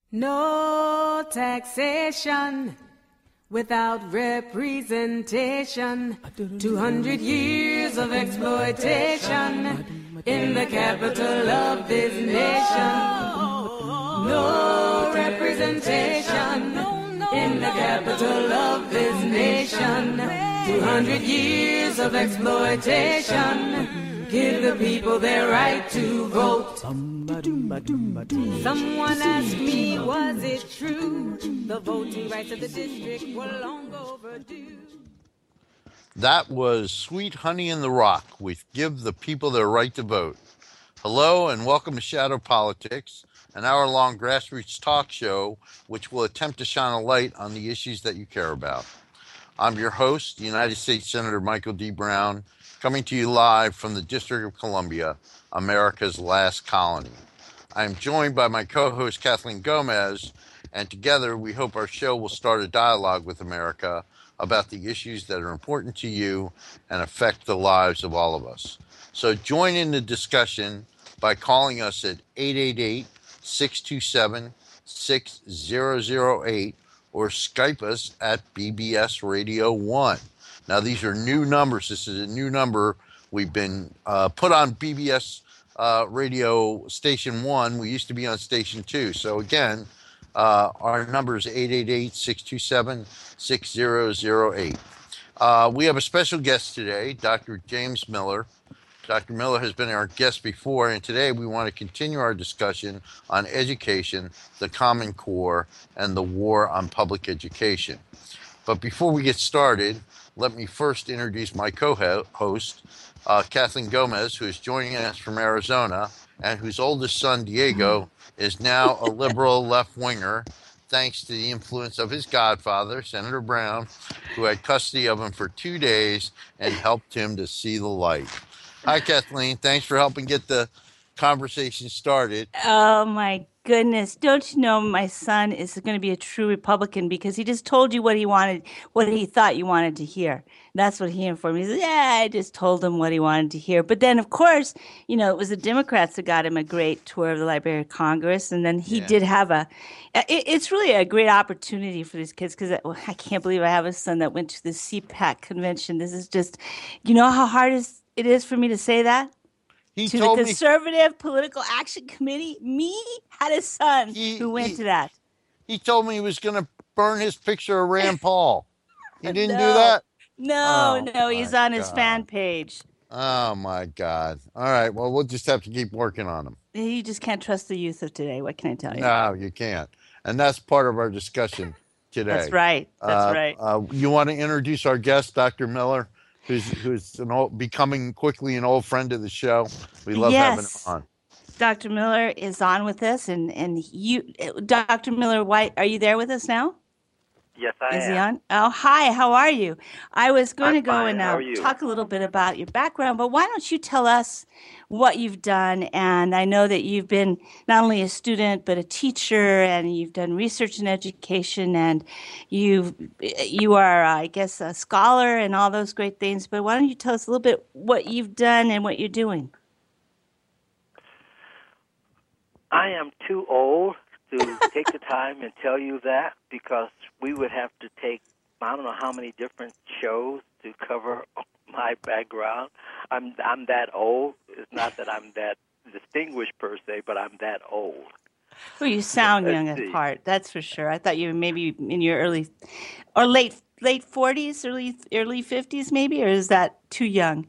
No taxation without representation. 200 years of exploitation in the capital of this nation. No representation in the capital of this nation. 200 years of exploitation. Give the people their right to vote. Someone asked me, was it true? The voting rights of the district were long overdue. That was Sweet Honey in the Rock with Give the People Their Right to Vote. Hello and welcome to Shadow Politics, an hour-long grassroots talk show which will attempt to shine a light on the issues that you care about. I'm your host, United States Senator Michael D. Brown, coming to you live from the District of Columbia, America's last colony. I am joined by my co-host Kathleen Gomez, and together we hope our show will start a dialogue with America about the issues that are important to you and affect the lives of all of us. So join in the discussion by calling us at 888-627-6008 or Skype us at BBS Radio 1. Now, these are new numbers. This is a new number. We've been put on BBS Radio Station 1. We used to be on Station 2. So, again, our number is 888-627-6008. We have a special guest today, Dr. James Miller. Dr. Miller has been our guest before, and today we want to continue our discussion on education, the Common Core, and the war on public education. But before we get started, let me first introduce my co-host, Kathleen Gomez, who is joining us from Arizona, and whose oldest son, Diego, is now a liberal left-winger, thanks to the influence of his godfather, Senator Brown, who had custody of him for 2 days and helped him to see the light. Hi, Kathleen. Thanks for helping get the conversation started. Oh, my goodness. Don't you know my son is going to be a true Republican because he just told you what he wanted, what he thought you wanted to hear. That's what he informed me. He said, yeah, I just told him what he wanted to hear. But then, of course, you know, it was the Democrats that got him a great tour of the Library of Congress. And then he did have it's really a great opportunity for these kids because I can't believe I have a son that went to the CPAC convention. This is just, you know how hard it is for me to say that? He to told the Conservative Political Action Committee, me had a son who went to that. He told me he was going to burn his picture of Rand Paul. He didn't do that? No, he's on his fan page. Oh, my God. All right, well, we'll just have to keep working on him. You just can't trust the youth of today. What can I tell you? No, you can't. And that's part of our discussion today. That's right. You want to introduce our guest, Dr. Miller? Who's becoming quickly an old friend of the show. We love having him on. Dr. Miller is on with us, and you, Dr. Miller, why are you there with us now? Yes, I am. Is he on? Oh, hi. How are you? I was going to go fine. and talk a little bit about your background, but why don't you tell us what you've done? And I know that you've been not only a student but a teacher, and you've done research in education, and you are, I guess, a scholar and all those great things. But why don't you tell us a little bit what you've done and what you're doing? I am too old to take the time and tell you that because we would have to take I don't know how many different shows to cover my background. I'm that old. It's not that I'm that distinguished per se, but I'm that old. Well, you sound young at heart, that's for sure. I thought you were maybe in your early or late 40s, early 50s maybe, or is that too young?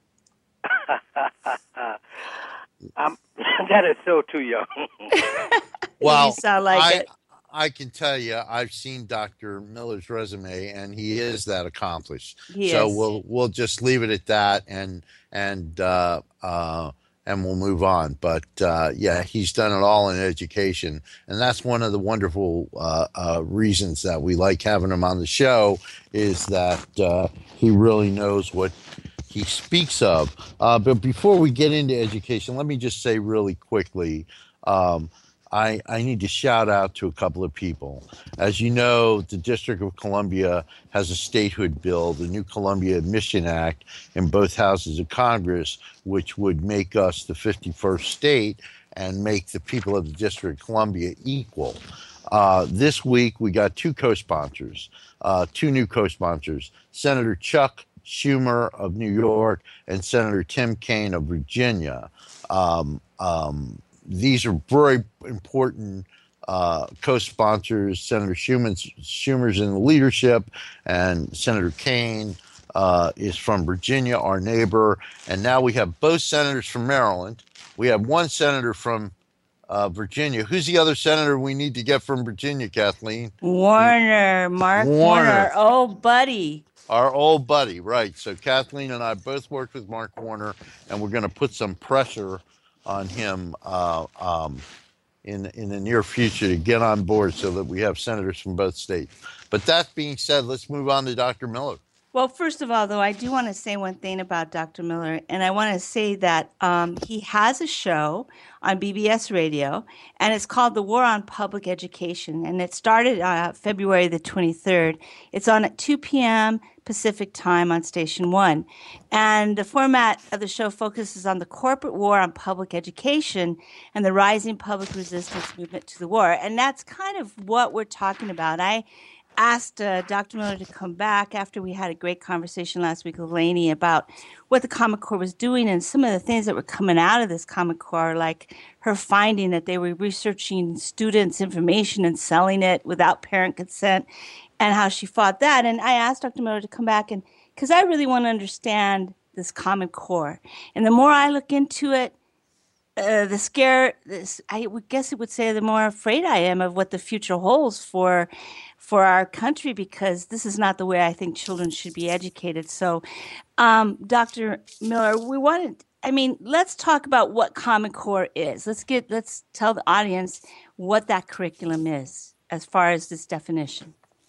That is so too young. Well, you sound like it. I can tell you, I've seen Dr. Miller's resume, and he is that accomplished. We'll just leave it at that, and we'll move on. But he's done it all in education, and that's one of the wonderful reasons that we like having him on the show is that he really knows what he speaks of. But before we get into education, let me just say really quickly. I need to shout out to a couple of people. As you know, the District of Columbia has a statehood bill, the New Columbia Admission Act, in both houses of Congress, which would make us the 51st state and make the people of the District of Columbia equal. This week we got two co-sponsors, two new co-sponsors, Senator Chuck Schumer of New York and Senator Tim Kaine of Virginia. These are very important co-sponsors. Senator Schumer's in the leadership, and Senator Kaine is from Virginia, our neighbor. And now we have both senators from Maryland. We have one senator from Virginia. Who's the other senator we need to get from Virginia, Kathleen? Mark Warner. Oh, buddy. Our old buddy, right. So Kathleen and I both worked with Mark Warner, and we're going to put some pressure on him in the near future to get on board so that we have senators from both states. But that being said, let's move on to Dr. Miller. Well, first of all, though, I do want to say one thing about Dr. Miller, and I want to say that he has a show on BBS Radio, and it's called The War on Public Education, and it started February the 23rd. It's on at 2 p.m. Pacific time on Station 1, and the format of the show focuses on the corporate war on public education and the rising public resistance movement to the war, and that's kind of what we're talking about. I asked Dr. Miller to come back after we had a great conversation last week with Lainey about what the Common Core was doing and some of the things that were coming out of this Common Core, like her finding that they were researching students' information and selling it without parent consent and how she fought that. And I asked Dr. Miller to come back, and because I really want to understand this Common Core. And the more I look into it, I would guess it would say the more afraid I am of what the future holds for our country, because this is not the way I think children should be educated. So, Dr. Miller, let's talk about what Common Core is. Let's tell the audience what that curriculum is as far as this definition.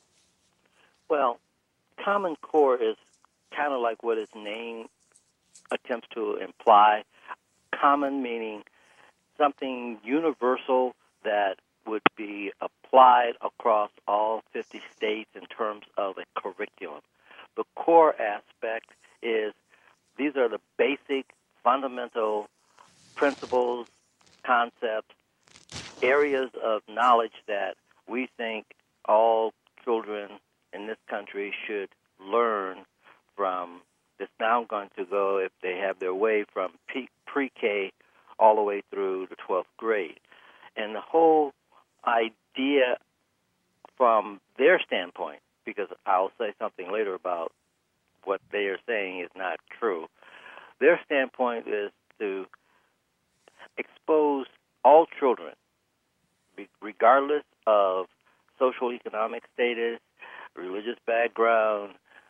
Well, Common Core is kind of like what its name attempts to imply. Common meaning something universal that would be applied across all 50 states in terms of a curriculum. The core aspect is these are the basic, fundamental principles, concepts, areas of knowledge that we think all children in this country should learn from. It's now going to go, if they have their way, from pre-K all the way through the 12th grade. And the whole idea from their standpoint, because I'll say something later about what they are saying is not true, their standpoint is to expose all children, regardless of social economic status, religious background,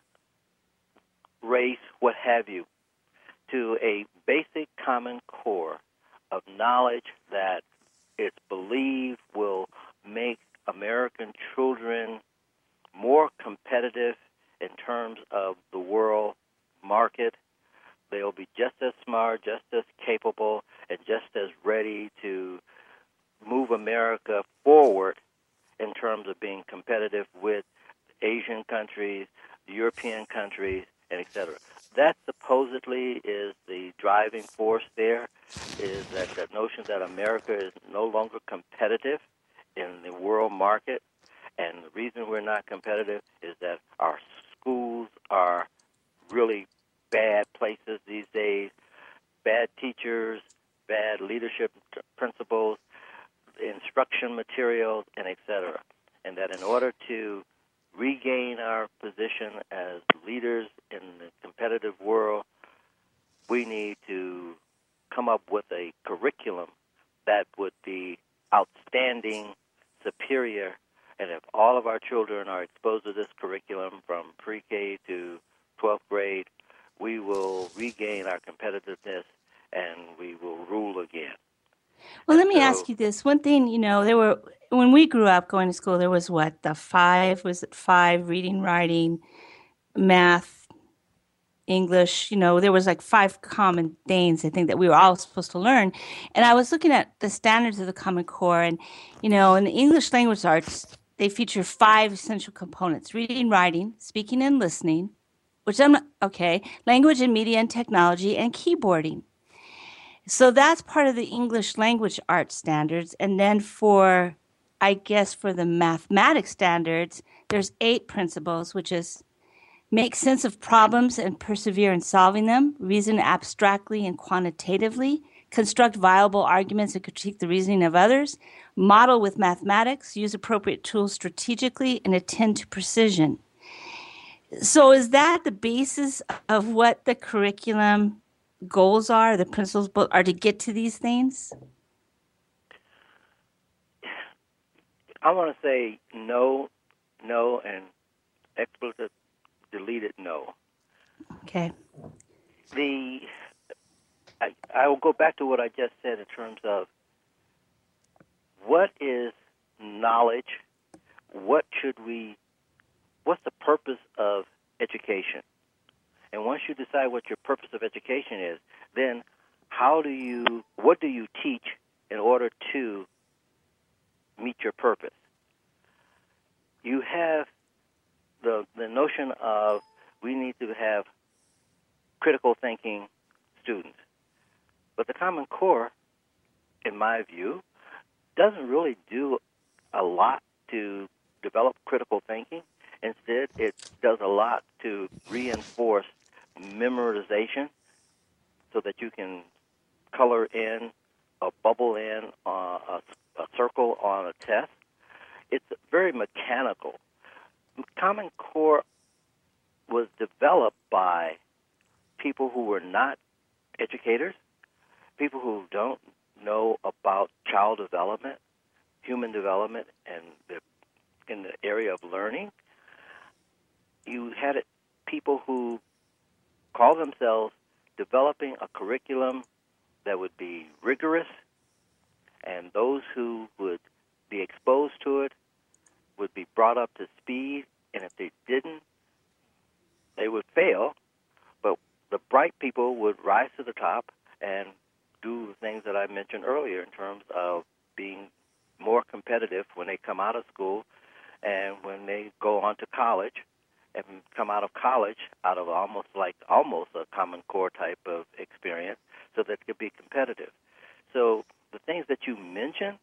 race, what have you, to a basic common core of knowledge that it's believed will make American children more competitive in terms of the world market. They'll be just as smart, just as capable, and just as ready to move America forward in terms of being competitive with Asian countries, European countries, and et cetera. That supposedly is the driving force there, is that notion that America is no longer competitive in the world market. And the reason we're not competitive is that our schools are really bad places these days, bad teachers, bad leadership principles, instruction materials, and et cetera. And that in order to regain our position as leaders in the competitive world, we need to come up with a curriculum that would be outstanding, superior, and if all of our children are exposed to this curriculum from pre-K to 12th grade, we will regain our competitiveness and we will rule again. Well, let me ask you this. One thing, when we grew up going to school, there was five reading, writing, math, English, there was five common things, I think, that we were all supposed to learn. And I was looking at the standards of the Common Core, and, in the English language arts, they feature 5 essential components: reading, writing, speaking and listening, language and media and technology, and keyboarding. So that's part of the English language arts standards. And then for I guess for the mathematics standards, there's 8 principles, which is make sense of problems and persevere in solving them, reason abstractly and quantitatively, construct viable arguments and critique the reasoning of others, model with mathematics, use appropriate tools strategically, and attend to precision. So is that the basis of what the curriculum goals are, the principles are to get to these things? I want to say no, and expletive deleted no. Okay. I will go back to what I just said in terms of what is knowledge, what's the purpose of education? And once you decide what your purpose of education is, then what do you teach in order to meet your purpose? You have the notion of we need to have critical thinking students. But the Common Core, in my view, doesn't really do a lot to develop critical thinking. Instead, it does a lot to reinforce memorization so that you can color in, a bubble in, a circle on a test. It's very mechanical. Common Core was developed by people who were not educators, people who don't know about child development, human development, and in the area of learning. You had people who call themselves developing a curriculum that would be rigorous, and those who would be exposed to it would be brought up to speed, and if they didn't, they would fail. But the bright people would rise to the top and do the things that I mentioned earlier in terms of being more competitive when they come out of school and when they go on to college and come out of college out of almost a Common Core type of experience so that it could be competitive. So the things that you mentioned,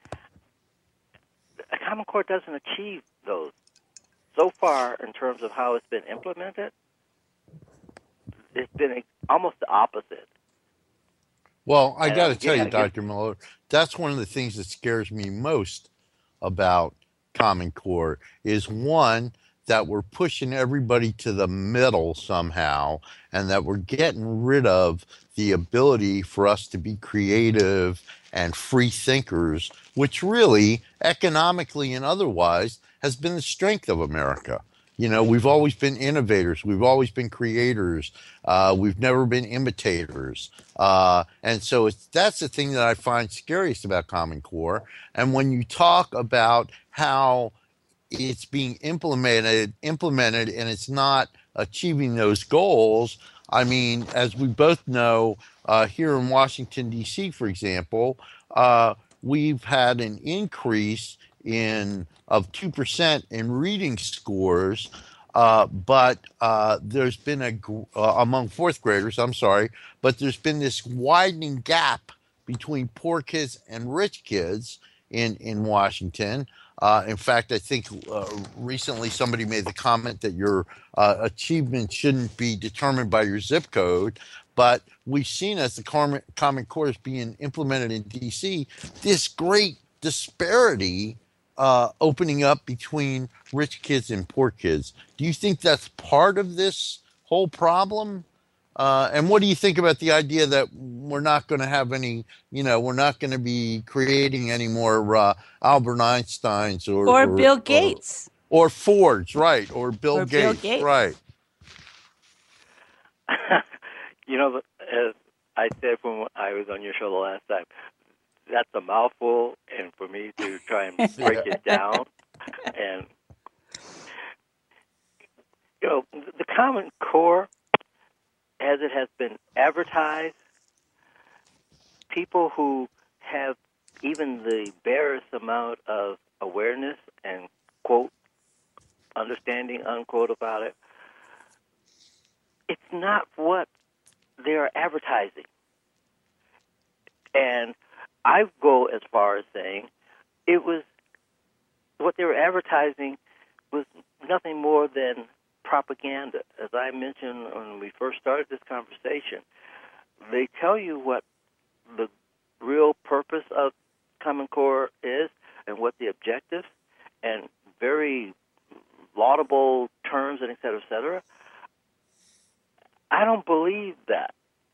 a Common Core doesn't achieve those. So far, in terms of how it's been implemented, it's been almost the opposite. Well, I got to tell you, Dr. Miller, that's one of the things that scares me most about Common Core is, one, that we're pushing everybody to the middle somehow, and that we're getting rid of the ability for us to be creative and free thinkers, which really, economically and otherwise, has been the strength of America. You know, we've always been innovators. We've always been creators. We've never been imitators. And so that's the thing that I find scariest about Common Core. And when you talk about how it's being implemented and it's not achieving those goals, I mean, as we both know, here in Washington, D.C., for example, we've had an increase of 2% in reading scores, but there's been among fourth graders, but there's been this widening gap between poor kids and rich kids in Washington. In fact, I think recently somebody made the comment that your achievement shouldn't be determined by your zip code. But we've seen, as the Common Core is being implemented in D.C., this great disparity opening up between rich kids and poor kids. Do you think that's part of this whole problem? And what do you think about the idea that we're not going to have we're not going to be creating any more Albert Einsteins or Bill Gates or Fords, right? Or Bill Gates, right? You know, as I said when I was on your show the last time, that's a mouthful, and for me to try and break it down, and the Common Core, as it has been advertised, people who have even the barest amount of awareness and, quote, understanding, unquote, about it, it's not what they're advertising. And I go as far as saying it was what they were advertising was nothing more than propaganda. As I mentioned when we first started this conversation, they tell you what the real purpose of Common Core is and what the objectives, and very laudable terms, and et cetera, et cetera. I don't believe that.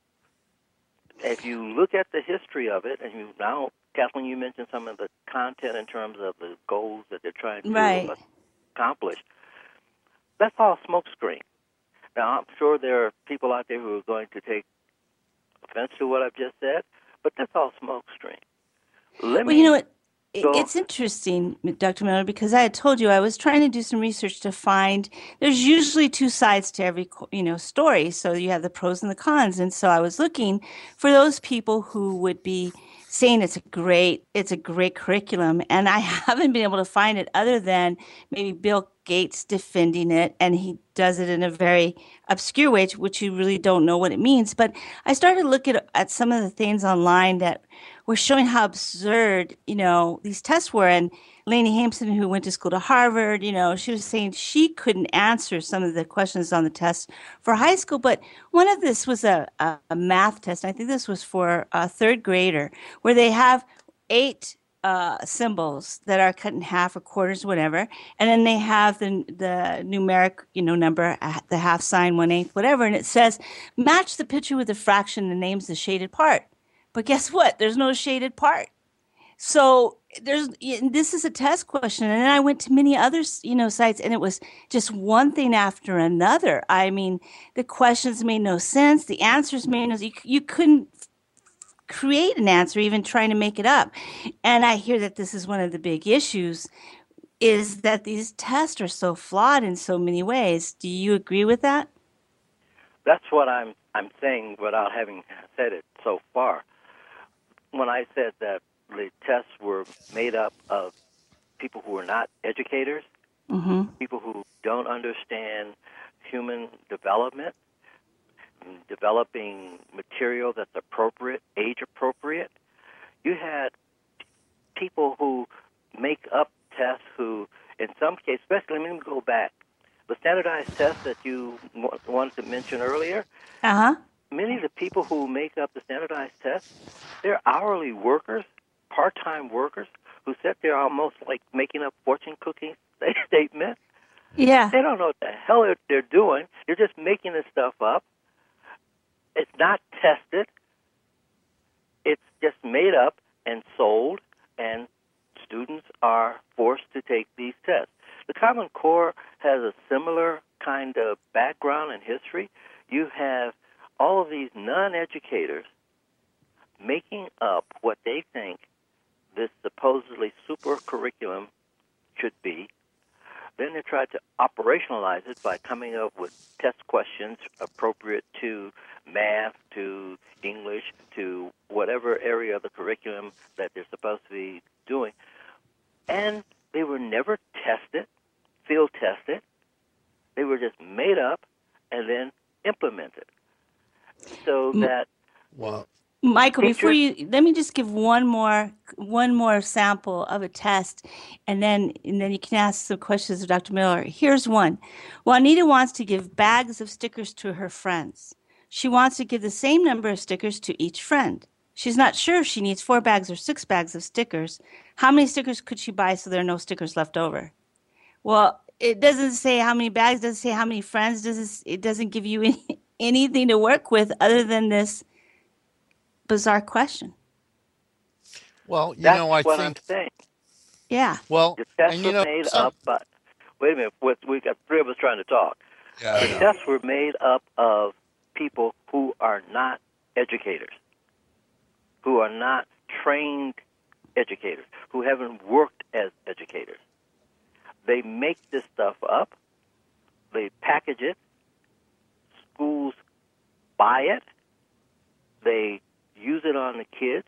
If you look at the history of it, and Kathleen, you mentioned some of the content in terms of the goals that they're trying to accomplish. That's all smokescreen. Now, I'm sure there are people out there who are going to take offense to what I've just said, but that's all smokescreen. You know what? It's interesting, Dr. Miller, because I had told you I was trying to do some research to find there's usually two sides to every story. So you have the pros and the cons. And so I was looking for those people who would be saying it's a great curriculum. And I haven't been able to find it other than maybe Bill Gates defending it. And he does it in a very obscure way, which you really don't know what it means. But I started looking at some of the things online that were showing how absurd, these tests were. And Lainey Hampson, who went to school to Harvard, she was saying she couldn't answer some of the questions on the test for high school. But one of this was a math test. I think this was for a third grader, where they have 8 symbols that are cut in half or quarters, whatever. And then they have the numeric, number, the half sign, 1/8, whatever. And it says, match the picture with the fraction and names the shaded part. But guess what? There's no shaded part. So this is a test question. And then I went to many other, sites, and it was just one thing after another. I mean, the questions made no sense. The answers made no sense. You couldn't create an answer, even trying to make it up. And I hear that this is one of the big issues, is that these tests are so flawed in so many ways. Do you agree with that? That's what I'm saying without having said it so far. When I said that the tests were made up of people who are not educators, people who don't understand human development, developing material that's appropriate, age appropriate. You had people who make up tests who, in some cases, especially, let me go back. The standardized tests that you wanted to mention earlier, many of the people who make up the standardized tests, they're hourly workers, part-time workers, who sit there almost like making up fortune cookie statements. Yeah. They don't know what the hell they're doing. They're just making this stuff up. It's not tested. It's just made up and sold, and students are forced to take these tests. The Common Core has a similar kind of background and history. You have all of these non-educators making up what they think this supposedly super curriculum should be. Then they try to operationalize it by coming up with test questions appropriate to math, to English, to whatever area of the curriculum that they're supposed to be doing. And they were never tested, field tested. They were just made up and then implemented. So that... Well, Michael, before let me just give one more sample of a test, and then you can ask some questions of Dr. Miller. Here's one. Juanita wants to give bags of stickers to her friends. She wants to give the same number of stickers to each friend. She's not sure if she needs 4 bags or 6 bags of stickers. How many stickers could she buy so there are no stickers left over? Well, it doesn't say how many bags, doesn't say how many friends, it doesn't give you anything to work with other than this bizarre question. Well, That's I what think... I'm saying. Yeah. Well, the tests were made up, but wait a minute, we got 3 of us trying to talk. Yeah, the tests were made up of people who are not educators, who are not trained educators, who haven't worked as educators. They make this stuff up, they package it, schools buy it, they use it on the kids,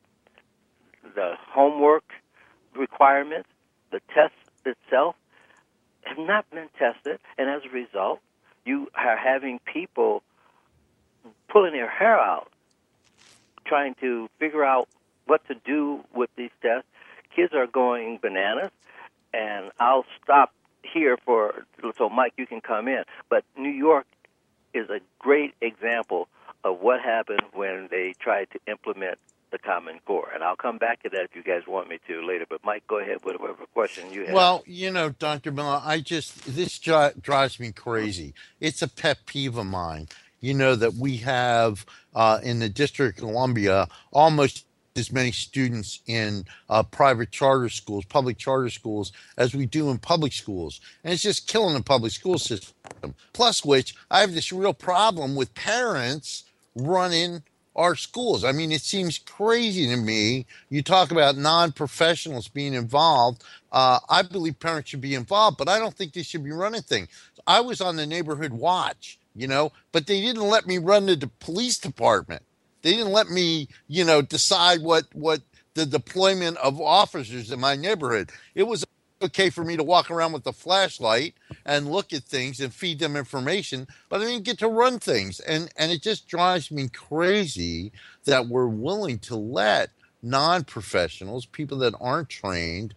the homework requirements, the test itself have not been tested, and as a result, you are having people pulling their hair out, trying to figure out what to do with these tests. Kids are going bananas, and I'll stop here so Mike, you can come in. But New York is a great example of what happened when they tried to implement the Common Core. And I'll come back to that if you guys want me to later. But Mike, go ahead with whatever question you have. Well, Dr. Miller, this drives me crazy. It's a pet peeve of mine, that we have in the District of Columbia almost as many students in private charter schools, public charter schools, as we do in public schools. And it's just killing the public school system. Plus which, I have this real problem with parents running our schools. I mean, it seems crazy to me. You talk about non-professionals being involved. I believe parents should be involved, but I don't think they should be running things. I was on the neighborhood watch, but they didn't let me run the police department. They didn't let me, decide what the deployment of officers in my neighborhood. It was okay for me to walk around with a flashlight and look at things and feed them information, but I didn't get to run things. And it just drives me crazy that we're willing to let non-professionals, people that aren't trained,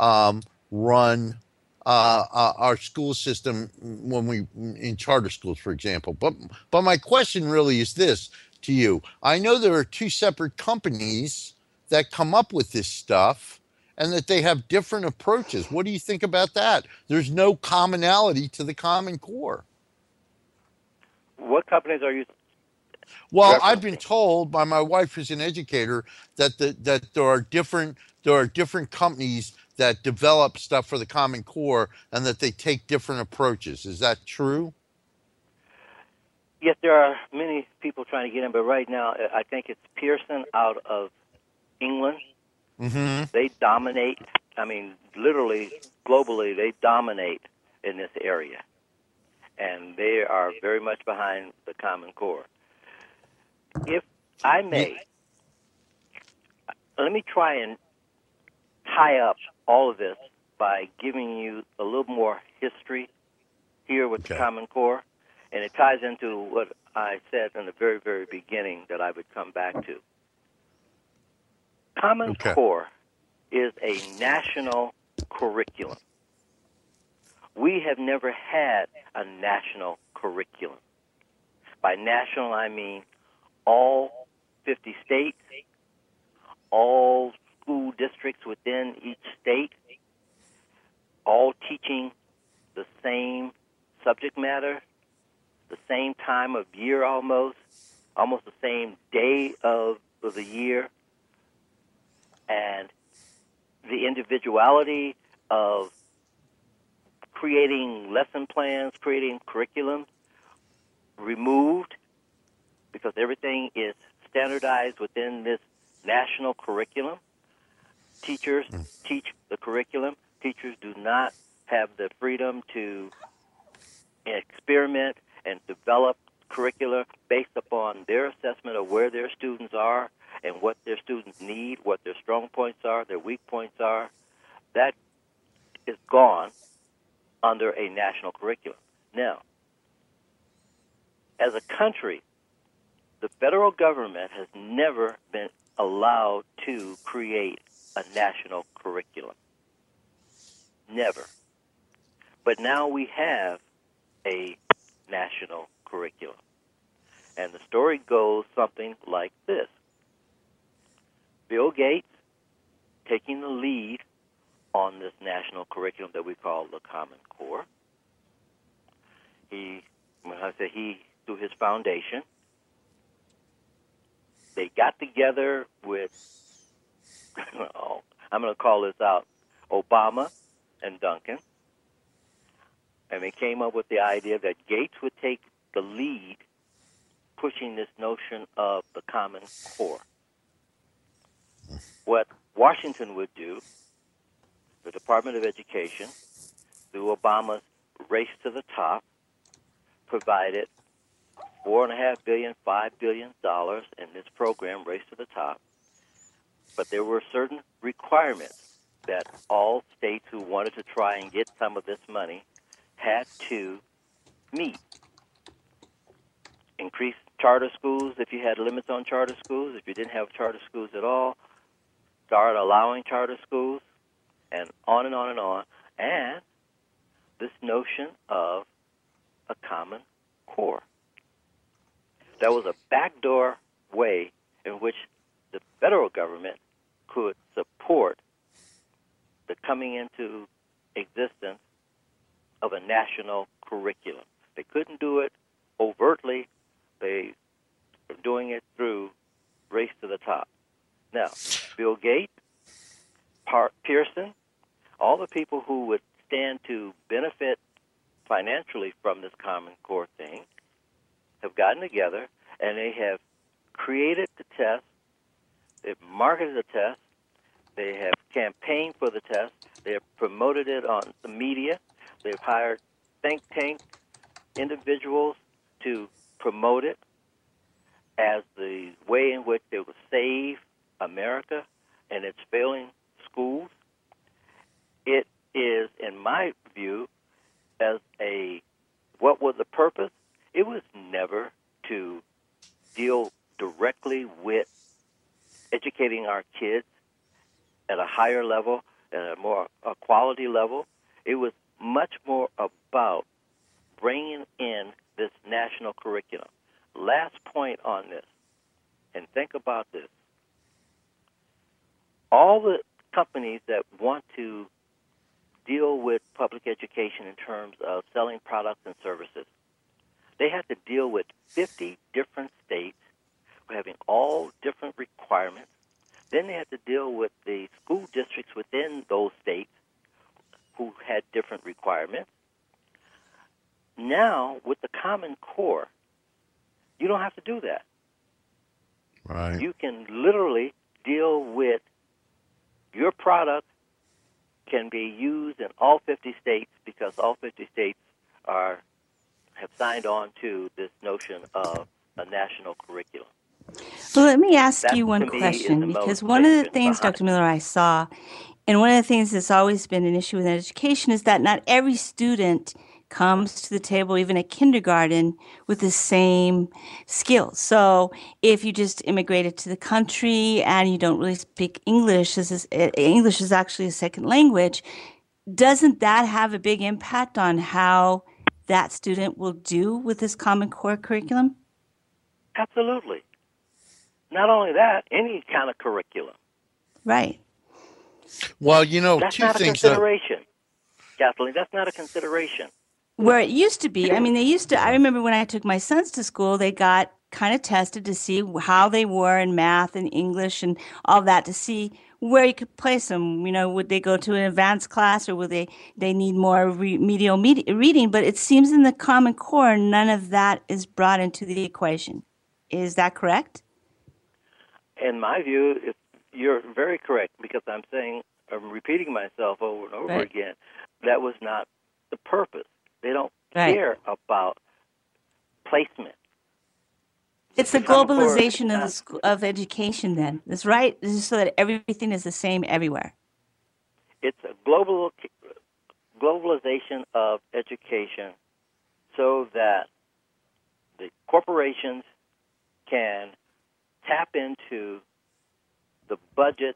run our school system in charter schools, for example. But my question really is this to you. I know there are two separate companies that come up with this stuff, and that they have different approaches. What do you think about that? There's no commonality to the Common Core. What companies are you? Well, I've been told by my wife, who's an educator, that there are different companies that develop stuff for the Common Core, and that they take different approaches. Is that true? Yes, there are many people trying to get in, but right now I think it's Pearson out of England. Mm-hmm. They dominate. I mean, literally, globally, they dominate in this area. And they are very much behind the Common Core. If I may, let me try and tie up all of this by giving you a little more history here with the Common Core. And it ties into what I said in the very, very beginning that I would come back to. Common Core is a national curriculum. We have never had a national curriculum. By national, I mean all 50 states, all school districts within each state, all teaching the same subject matter, the same time of year almost the same day of the year. And the individuality of creating lesson plans, creating curriculum, removed, because everything is standardized within this national curriculum. Teachers teach the curriculum. Teachers do not have the freedom to experiment and develop curricula based upon their assessment of where their students are and what their students need, what their strong points are, their weak points are. That is gone under a national curriculum. Now, as a country, the federal government has never been allowed to create a national curriculum. Never. But now we have a national curriculum. And the story goes something like this. Bill Gates taking the lead on this national curriculum that we call the Common Core. He through his foundation, they got together with, I'm going to call this out, Obama and Duncan, and they came up with the idea that Gates would take the lead pushing this notion of the Common Core. What Washington would do, the Department of Education, through Obama's race to the top, provided $4.5 billion, $5 billion in this program, Race to the Top. But there were certain requirements that all states who wanted to try and get some of this money had to meet. Increase charter schools if you had limits on charter schools. If you didn't have charter schools at all, start allowing charter schools, and on and on and on. and this notion of a common core. That was a backdoor way in which the federal government could support the coming into existence of a national curriculum. They couldn't do it overtly. They were doing it through Race to the Top. Now, Bill Gates, Pearson, all the people who would stand to benefit financially from this Common Core thing have gotten together, and they have created the test, they've marketed the test, they have campaigned for the test, they have promoted it on the media, they've hired think tank individuals to promote it as the way in which they will save America and its failing schools. It is, in my view, what was the purpose? It was never to deal directly with educating our kids at a higher level, at a quality level. It was much more about bringing in this national curriculum. Last point on this, and think about this. All the companies that want to deal with public education in terms of selling products and services, they have to deal with 50 different states having all different requirements. Then they have to deal with the school districts within those states who had different requirements. Now, with the Common Core, you don't have to do that. Right. You can literally deal with your product can be used in all 50 states because all 50 states have signed on to this notion of a national curriculum. Well, let me ask That, you one to me, question, is the because one of the motivation things, behind Dr. Miller, I saw, and one of the things that's always been an issue with education is that not every student comes to the table, even at kindergarten, with the same skills. So if you just immigrated to the country and you don't really speak English, English is actually a second language, doesn't that have a big impact on how that student will do with this Common Core curriculum? Absolutely. Not only that, any kind of curriculum. Right. Well, That's two not a things. consideration, Kathleen. That's not a consideration. Where it used to be, I remember when I took my sons to school, they got kind of tested to see how they were in math and English and all that to see where you could place them. Would they go to an advanced class or would they need more remedial reading? But it seems in the Common Core, none of that is brought into the equation. Is that correct? In my view, you're very correct because I'm repeating myself over and over again. That was not the purpose. They don't care about placement. It's the globalization of education then. That's right. This is so that everything is the same everywhere. It's a globalization of education so that the corporations can tap into the budget,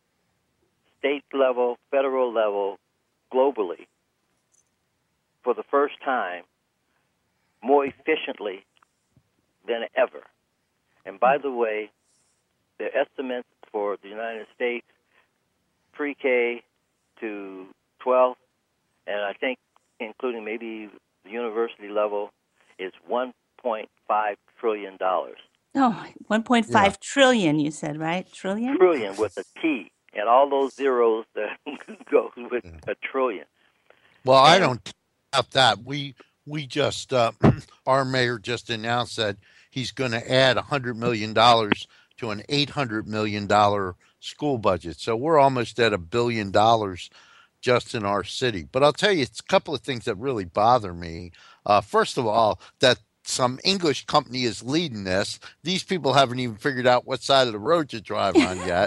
state level, federal level, globally, for the first time, more efficiently than ever. And by the way, the estimates for the United States, pre-K to 12th, and I think including maybe the university level, is $1.5 trillion. Oh, 1.5 trillion, you said, right? Trillion? Trillion with a T, and all those zeros that go with a trillion. Well, I don't doubt that. We just, our mayor just announced that he's going to add $100 million to an $800 million school budget. So we're almost at $1 billion just in our city. But I'll tell you, it's a couple of things that really bother me. First of all, that some English company is leading this. These people haven't even figured out what side of the road to drive on yet.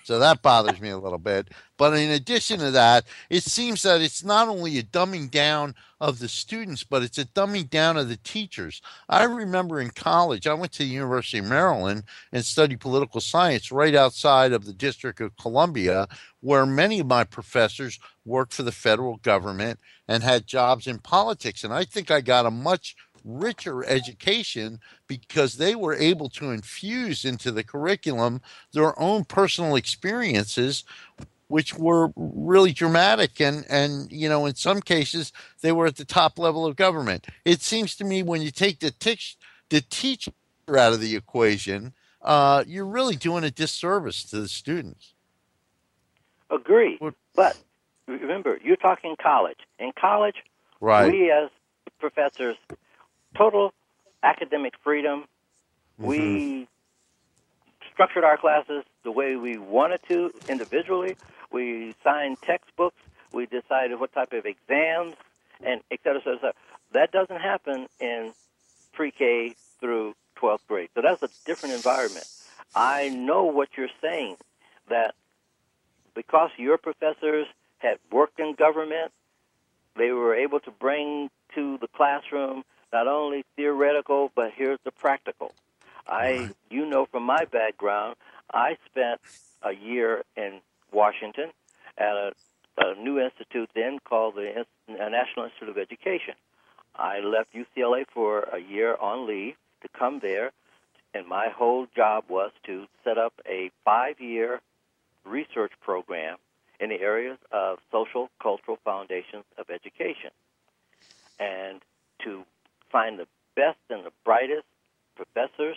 So that bothers me a little bit. But in addition to that, it seems that it's not only a dumbing down of the students, but it's a dumbing down of the teachers. I remember in college, I went to the University of Maryland and studied political science right outside of the District of Columbia, where many of my professors worked for the federal government and had jobs in politics. And I think I got a much richer education because they were able to infuse into the curriculum their own personal experiences, which were really dramatic, and in some cases they were at the top level of government. It seems to me when you take the teacher out of the equation, you're really doing a disservice to the students. Agree. But remember, you're talking college. In college, right, we as professors, total academic freedom. Mm-hmm. We structured our classes the way we wanted to individually. We signed textbooks. We decided what type of exams, and et cetera, et cetera, et cetera. That doesn't happen in pre-K through 12th grade. So that's a different environment. I know what you're saying, that because your professors had worked in government, they were able to bring to the classroom not only theoretical, but here's the practical. You know from my background, I spent a year in Washington at a new institute then called the National Institute of Education. I left UCLA for a year on leave to come there, and my whole job was to set up a 5-year research program in the areas of social, cultural foundations of education, and to find the best and the brightest professors,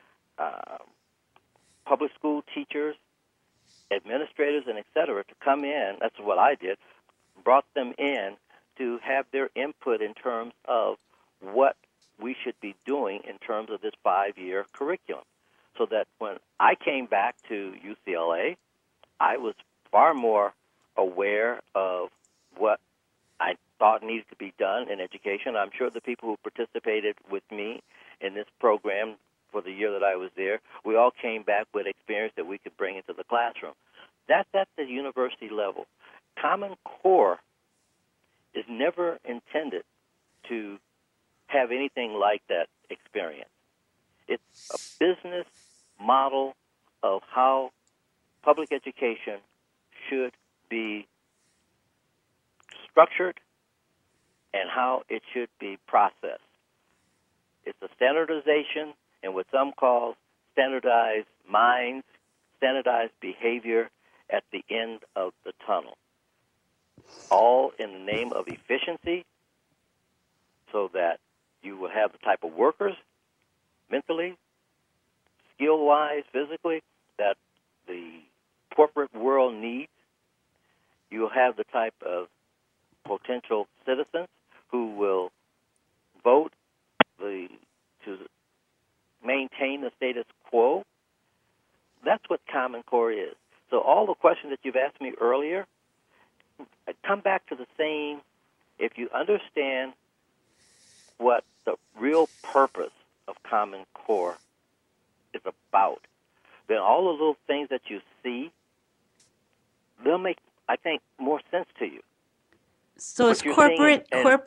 public school teachers, administrators, and et cetera, to come in. That's what I did. Brought them in to have their input in terms of what we should be doing in terms of this 5-year curriculum, so that when I came back to UCLA, I was far more aware of what I thought needed to be done in education. I'm sure the people who participated with me in this program for the year that I was there, we all came back with experience that we could bring into the classroom. That's at the university level. Common Core is never intended to have anything like that experience. It's a business model of how public education should be structured and how it should be processed. It's a standardization and what some call standardized minds, standardized behavior at the end of the tunnel, all in the name of efficiency, so that you will have the type of workers, mentally, skill-wise, physically, that the corporate world needs. You will have the type of potential citizens who will vote to maintain the status quo. That's what Common Core is. So all the questions that you've asked me earlier, I come back to the same. If you understand what the real purpose of Common Core is about, then all the little things that you see, they'll make, I think, more sense to you. So it's corporate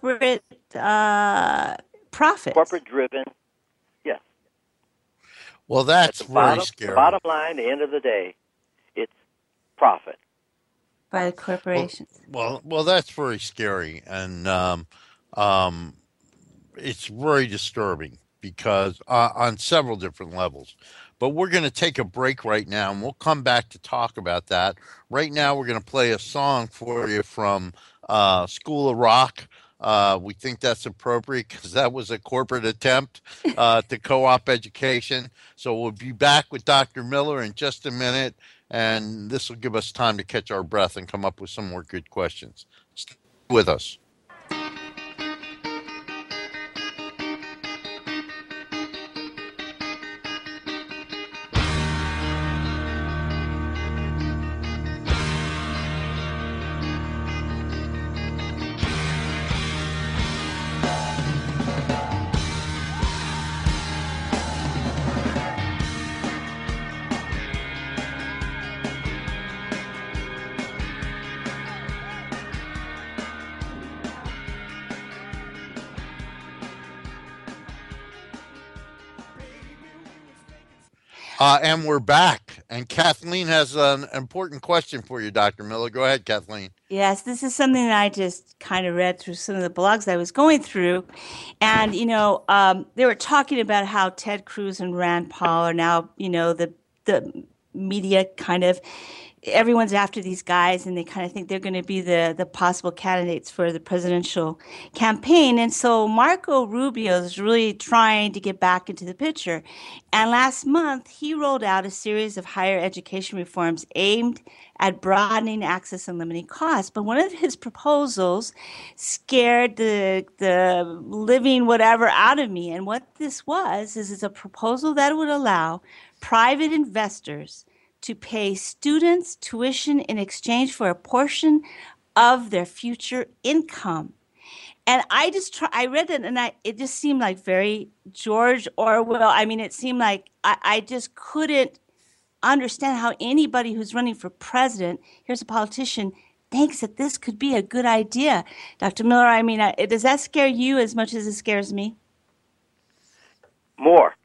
profit. Corporate-driven, yes. Well, that's very scary. The bottom line, the end of the day, it's profit. By the corporations. Well, that's very scary, and it's very disturbing because on several different levels. But we're going to take a break right now, and we'll come back to talk about that. Right now, we're going to play a song for you from School of Rock. We think that's appropriate because that was a corporate attempt to co-op education. So we'll be back with Dr. Miller in just a minute, and this will give us time to catch our breath and come up with some more good questions. Stay with us. And we're back. And Kathleen has an important question for you, Dr. Miller. Go ahead, Kathleen. Yes, this is something that I just kind of read through some of the blogs I was going through. And, they were talking about how Ted Cruz and Rand Paul are now, the media kind of, everyone's after these guys and they kind of think they're going to be the possible candidates for the presidential campaign. And so Marco Rubio is really trying to get back into the picture. And last month, he rolled out a series of higher education reforms aimed at broadening access and limiting costs. But one of his proposals scared the living whatever out of me. And what this was is it's a proposal that would allow private investors to pay students tuition in exchange for a portion of their future income. And I read it and it just seemed like very George Orwell. I mean, it seemed like I just couldn't understand how anybody who's running for president, here's a politician, thinks that this could be a good idea. Dr. Miller, I mean, does that scare you as much as it scares me? More.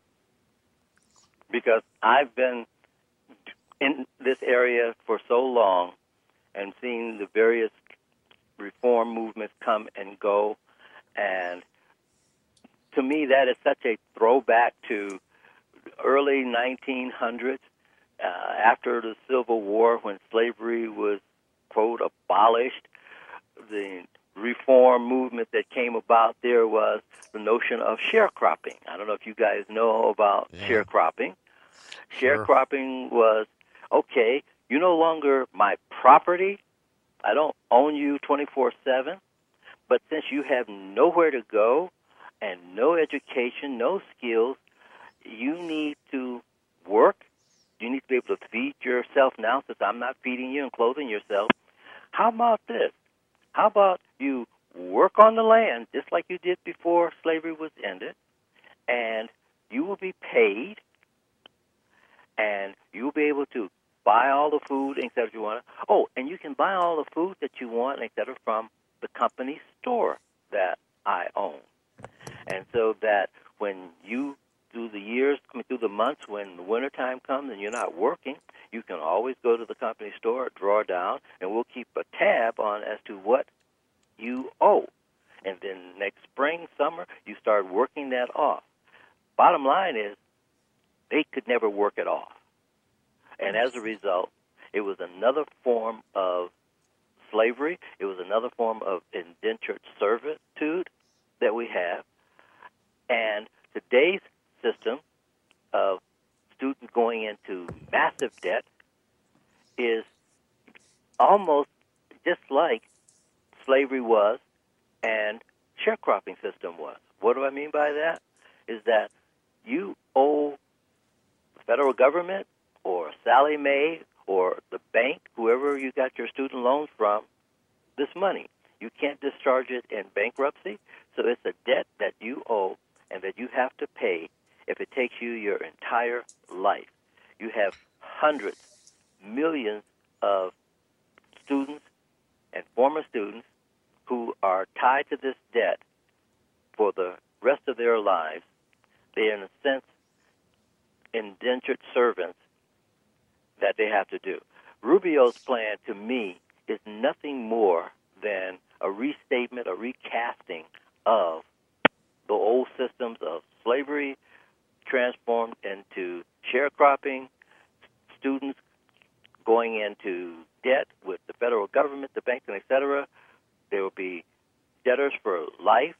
Because I've been in this area for so long and seen the various reform movements come and go. And to me, that is such a throwback to early 1900s, after the Civil War, when slavery was, quote, abolished. The reform movement that came about there was the notion of sharecropping. I don't know if you guys know about sharecropping. Sure. Sharecropping was, okay, you're no longer my property. I don't own you 24/7. But since you have nowhere to go and no education, no skills, you need to work. You need to be able to feed yourself now, since I'm not feeding you and clothing yourself. How about this? How about you work on the land just like you did before slavery was ended, and you will be paid, and you will be able to buy all the food, et cetera, you want. Oh, and you can buy all the food that you want, et cetera, from the company store that I own. And so that when you, through the months when the wintertime comes and you're not working, you can always go to the company store, draw down, and we'll keep a tab on as to what you owe. And then next spring, summer, you start working that off. Bottom line is, they could never work it off. And as a result, it was another form of slavery. It was another form of indentured servitude that we have. And today's system of students going into massive debt is almost just like slavery was and sharecropping system was. What do I mean by that? Is that you owe the federal government or Sallie Mae or the bank, whoever you got your student loans from, this money. You can't discharge it in bankruptcy, so it's a debt that you owe and that you have to pay if it takes you your entire life. You have hundreds, millions of students and former students who are tied to this debt for the rest of their lives. They are, in a sense, indentured servants that they have to do. Rubio's plan, to me, is nothing more than a restatement, a recasting of the old systems of slavery transformed into sharecropping, students going into debt with the federal government, the banks, and et cetera. There will be debtors for life.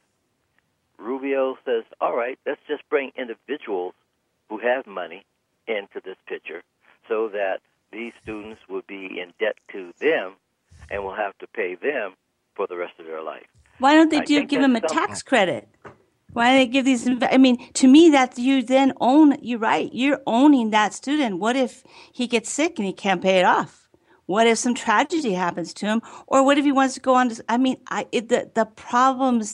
Rubio says, all right, let's just bring individuals who have money into this picture so that these students will be in debt to them and will have to pay them for the rest of their life. Why don't they give them a tax credit? Why do they give these? I mean, to me, that you then own. You're right. You're owning that student. What if he gets sick and he can't pay it off? What if some tragedy happens to him? Or what if he wants to go on to? I mean, the problems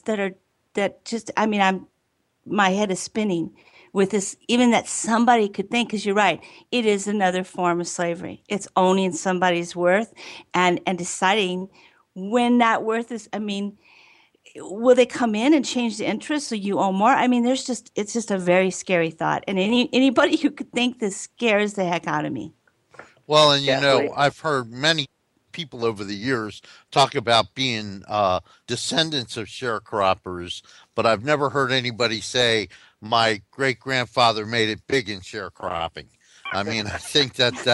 my head is spinning with this. Even that somebody could think, because you're right, it is another form of slavery. It's owning somebody's worth and deciding when that worth is. I mean, will they come in and change the interest so you owe more? I mean, it's just a very scary thought. And anybody who could think this scares the heck out of me. Well, and Kathleen? I've heard many people over the years talk about being descendants of sharecroppers, but I've never heard anybody say my great grandfather made it big in sharecropping. I mean, I think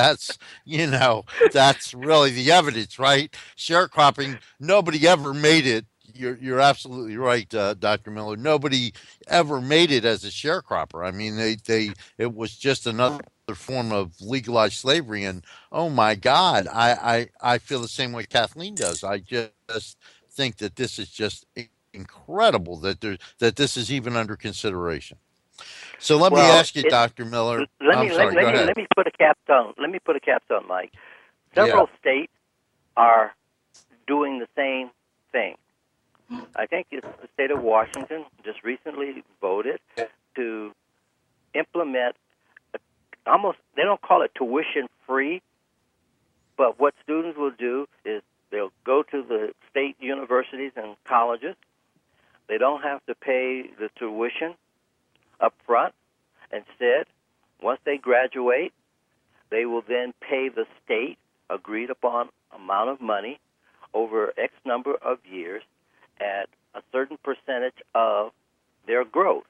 that's really the evidence, right? Sharecropping, nobody ever made it. You're absolutely right, Dr. Miller. Nobody ever made it as a sharecropper. I mean, it was just another form of legalized slavery. And oh my God, I feel the same way Kathleen does. I just think that this is just incredible that this is even under consideration. So let me Well, ask you, Dr. Miller. let I'm me let, sorry, let go me ahead. let me put a capstone. Let me put a capstone, Mike. Yeah. Several states are doing the same thing. I think it's the state of Washington just recently voted to implement almost, they don't call it tuition free, but what students will do is they'll go to the state universities and colleges. They don't have to pay the tuition up front. Instead, once they graduate, they will then pay the state agreed upon amount of money over X number of years at a certain percentage of their growth,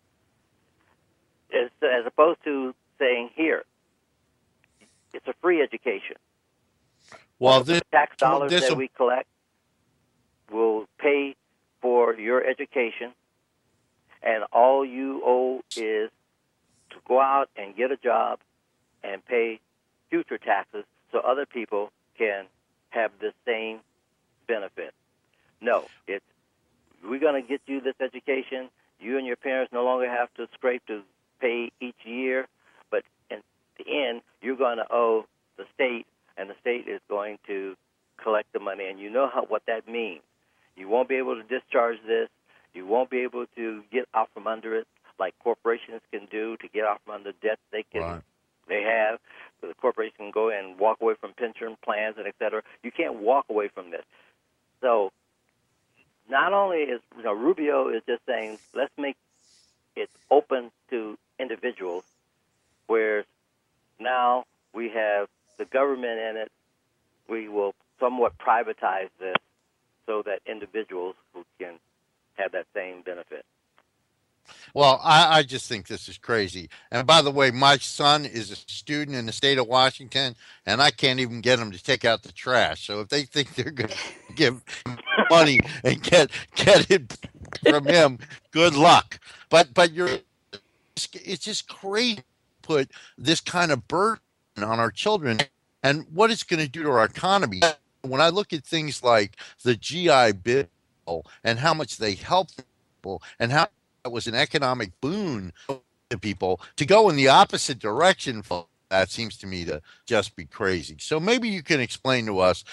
as opposed to saying, here, it's a free education. Well, The tax dollars this that we collect will pay for your education, and all you owe is to go out and get a job and pay future taxes so other people can have the same benefit. No, it's, we're going to get you this education. You and your parents no longer have to scrape to pay each year, but in the end, you're going to owe the state, and the state is going to collect the money. And you know what that means. You won't be able to discharge this. You won't be able to get out from under it like corporations can do to get out from under debt they have. So the corporation can go and walk away from pension plans and et cetera. You can't walk away from this. So not only is Rubio is just saying let's make it open to individuals, whereas now we have the government in it. We will somewhat privatize this so that individuals who can have that same benefit. Well, I just think this is crazy. And by the way, my son is a student in the state of Washington, and I can't even get him to take out the trash. So if they think they're going to give money and get it from him, good luck. But it's just crazy to put this kind of burden on our children and what it's going to do to our economy. When I look at things like the GI Bill and how much they help people and how it was an economic boon to people, to go in the opposite direction, that seems to me to just be crazy. So maybe you can explain to us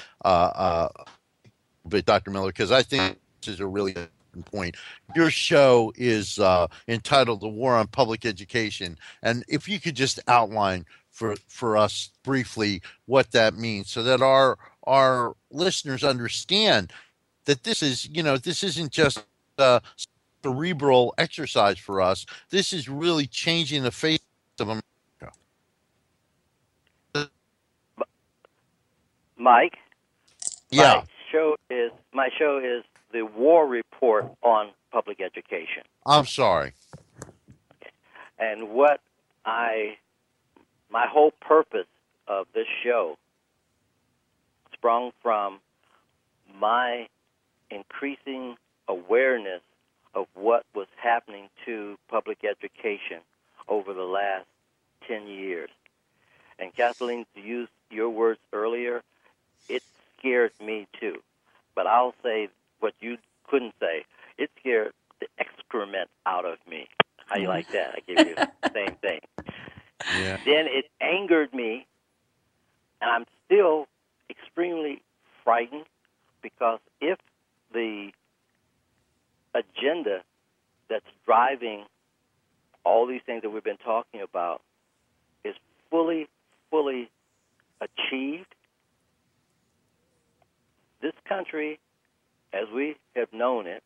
a bit, Dr. Miller, because I think this is a really important point. Your show is entitled "The War on Public Education," and if you could just outline for us briefly what that means, so that our listeners understand that this isn't just a cerebral exercise for us. This is really changing the face of America. Mike, Yeah, my show is the War Report on Public Education. I'm sorry. And my whole purpose of this show sprung from my increasing awareness of what was happening to public education over the last 10 years. And Kathleen, to use your words earlier, it scared me too. But I'll say what you couldn't say. It scared the excrement out of me. How you like that? I gave you the same thing. Yeah. Then it angered me, and I'm still extremely frightened, because if the agenda that's driving all these things that we've been talking about is fully achieved, this country, as we have known it,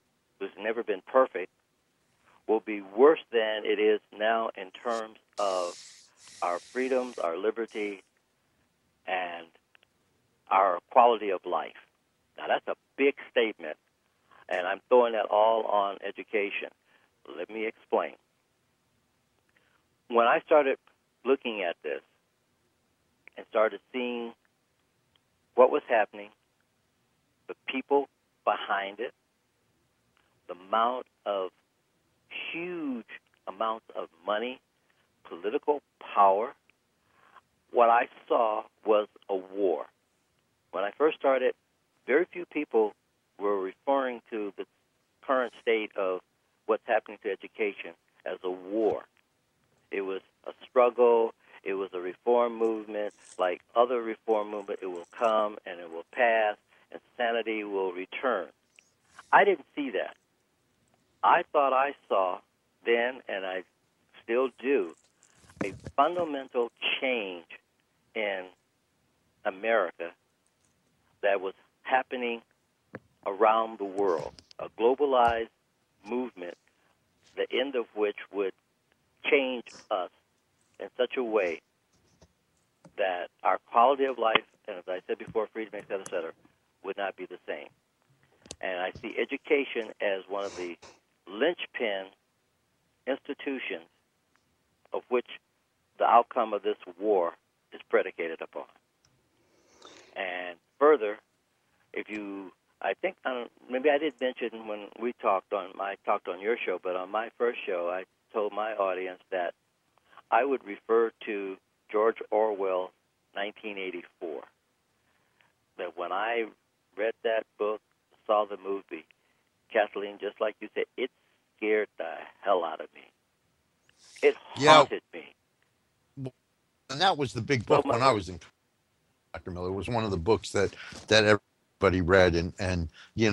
which has never been perfect, will be worse than it is now in terms of our freedoms, our liberty, and our quality of life. Now, that's a big statement, and I'm throwing that all on education. Let me explain. When I started looking at this and started seeing what was happening, the people behind it, the amount of huge amounts of money, political power, what I saw was a war. When I first started, very few people were referring to the current state of what's happening to education as a war. It was a struggle. It was a reform movement. Like other reform movements, it will come and it will pass, and sanity will return. I didn't see that. I thought I saw then, and I still do, a fundamental change in America that was happening around the world, a globalized movement, the end of which would change us in such a way that our quality of life, and as I said before, freedom, et cetera, would not be the same. And I see education as one of the linchpin institutions of which the outcome of this war is predicated upon. And further, maybe I did mention when I talked on your show, but on my first show, I told my audience that I would refer to George Orwell's 1984. That when I read that book, saw the movie, Kathleen, just like you said, it scared the hell out of me. It haunted me. And that was the big book when I was in Dr. Miller. It was one of the books that everybody read, and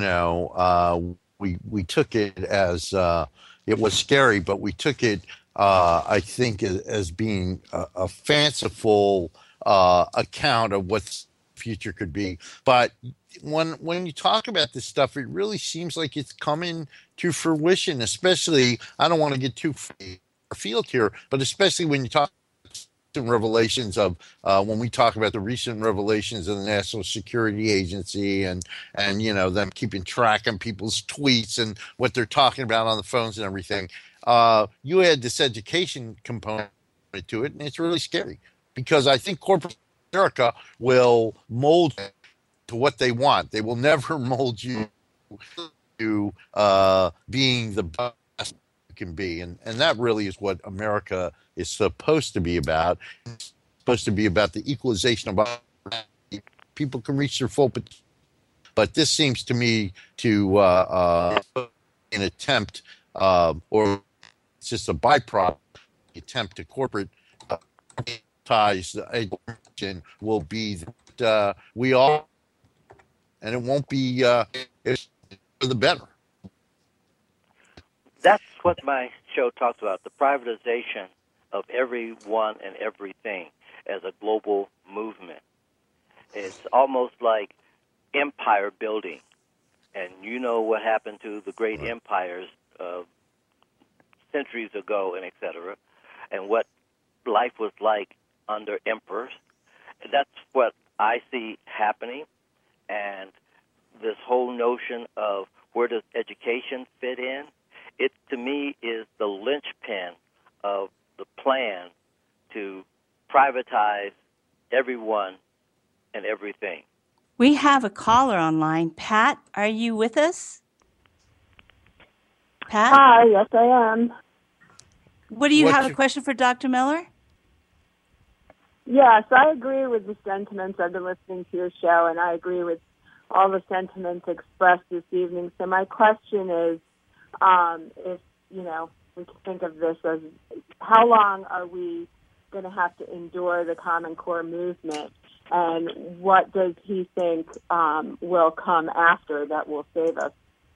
we took it as it was scary, but we took it I think as being a fanciful account of what the future could be. But when you talk about this stuff, it really seems like it's coming to fruition, especially, I don't want to get too afield here, but especially when you talk revelations of when we talk about the recent revelations of the National Security Agency and them keeping track on people's tweets and what they're talking about on the phones and everything. You add this education component to it, and it's really scary because I think corporate America will mold to what they want. They will never mold you to being the best you can be, and that really is what America is supposed to be about. It's supposed to be about the equalization of opportunity. People can reach their full potential, but this seems to me to an attempt, or it's just a byproduct attempt to corporate ties. Education will be that we all, and it won't be it's for the better. That's what my show talks about, the privatization of everyone and everything as a global movement. It's almost like empire building. And you know what happened to the great empires centuries ago and et cetera, and what life was like under emperors. That's what I see happening. And this whole notion of where does education fit in, it to me is the linchpin of the plan to privatize everyone and everything. We have a caller online. Pat, are you with us? Pat? Hi, yes I am. What do you have a question for Dr. Miller? Yes, I agree with the sentiments. I've been listening to your show, and I agree with all the sentiments expressed this evening. So my question is, if, we can think of this as, how long are we going to have to endure the Common Core movement, and what does he think will come after that will save us?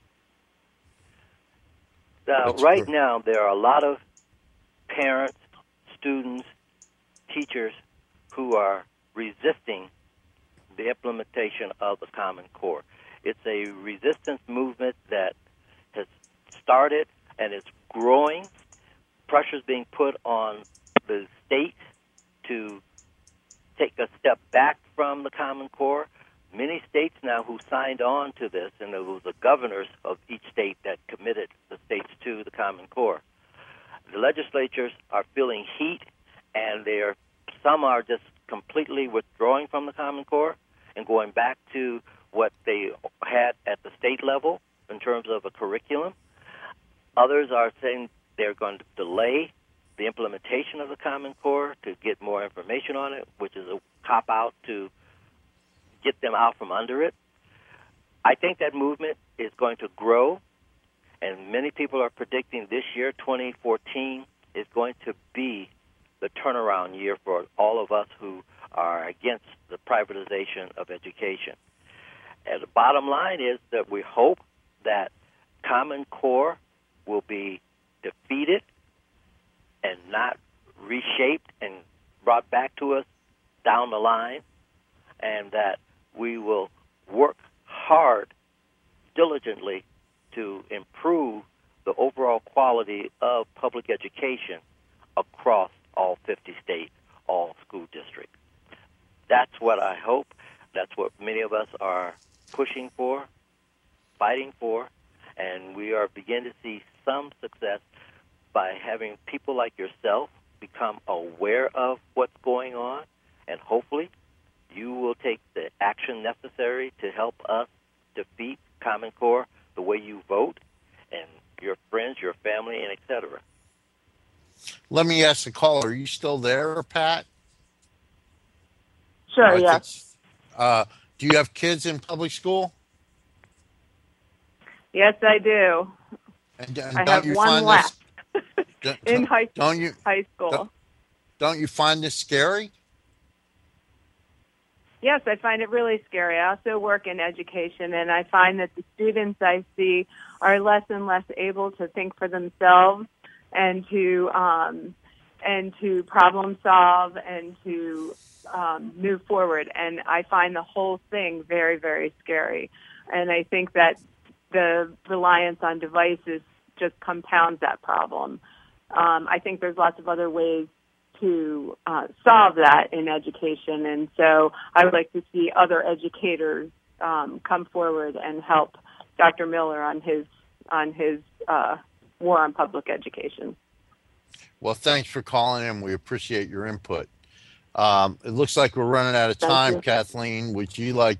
Right now, there are a lot of parents, students, teachers who are resisting the implementation of the Common Core. It's a resistance movement that has started and it's growing. Pressure's being put on the state to take a step back from the Common Core. Many states now who signed on to this, and it was the governors of each state that committed the states to the Common Core. The legislatures are feeling heat, and some are just completely withdrawing from the Common Core and going back to what they had at the state level in terms of a curriculum. Others are saying they're going to delay the implementation of the Common Core to get more information on it, which is a cop-out to get them out from under it. I think that movement is going to grow, and many people are predicting this year, 2014, is going to be the turnaround year for all of us who are against the privatization of education. And the bottom line is that we hope that Common Core will be defeated and not reshaped and brought back to us down the line, and that we will work hard, diligently, to improve the overall quality of public education across all 50 states, all school districts. That's what I hope. That's what many of us are pushing for, fighting for, and we are beginning to see some success by having people like yourself become aware of what's going on, and hopefully you will take the action necessary to help us defeat Common Core the way you vote, and your friends, your family, and et cetera. Let me ask the caller, are you still there, Pat? Sure, yes. Do you have kids in public school? Yes, I do. And I have one left in high school. Don't you find this scary? Yes, I find it really scary. I also work in education, and I find that the students I see are less and less able to think for themselves and to problem solve and to move forward. And I find the whole thing very, very scary. And I think that the reliance on devices just compounds that problem. I think there's lots of other ways to solve that in education, and so I would like to see other educators come forward and help Dr. Miller on his war on public education. Well, thanks for calling in. We appreciate your input. It looks like we're running out of time. Kathleen, would you like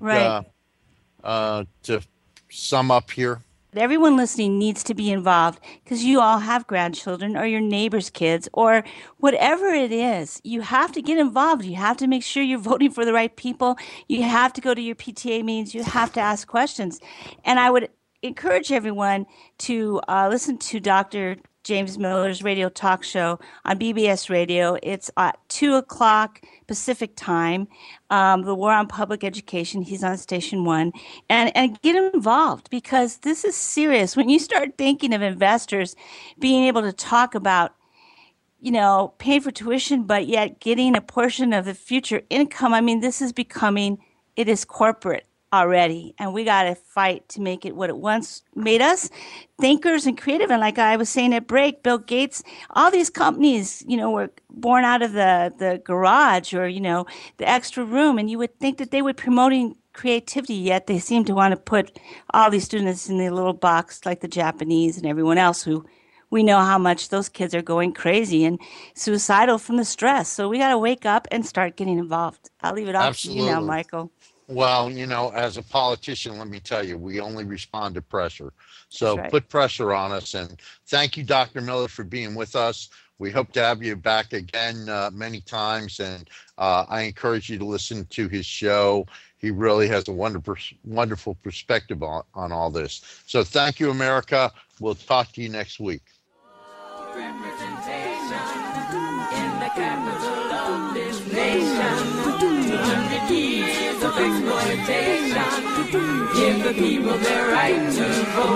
to sum up here? Everyone listening needs to be involved because you all have grandchildren or your neighbor's kids or whatever it is. You have to get involved. You have to make sure you're voting for the right people. You have to go to your PTA meetings. You have to ask questions. And I would encourage everyone to listen to Dr. James Miller's radio talk show on BBS Radio. It's at 2 o'clock Pacific time, the War on Public Education. He's on Station 1. And get involved because this is serious. When you start thinking of investors being able to talk about, paying for tuition, but yet getting a portion of the future income, I mean, this is it is corporate already, and we got to fight to make it what it once made us, thinkers and creative. And like I was saying at break, Bill Gates, all these companies, were born out of the garage or, the extra room, and you would think that they would promoting creativity, yet they seem to want to put all these students in the little box like the Japanese and everyone else who we know how much those kids are going crazy and suicidal from the stress. So we got to wake up and start getting involved. I'll leave it off to you now, Michael. Well, as a politician, let me tell you, we only respond to pressure. So right. Put pressure on us. And thank you, Dr. Miller, for being with us. We hope to have you back again many times. And I encourage you to listen to his show. He really has a wonderful perspective on all this. So thank you, America. We'll talk to you next week. Representation in the capital of this nation. 200 years of exploitation. Give the people their right to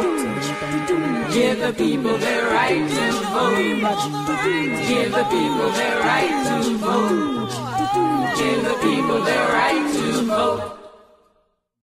vote. Give the people their right to vote. Give the people their right to vote. Give the people their right to vote.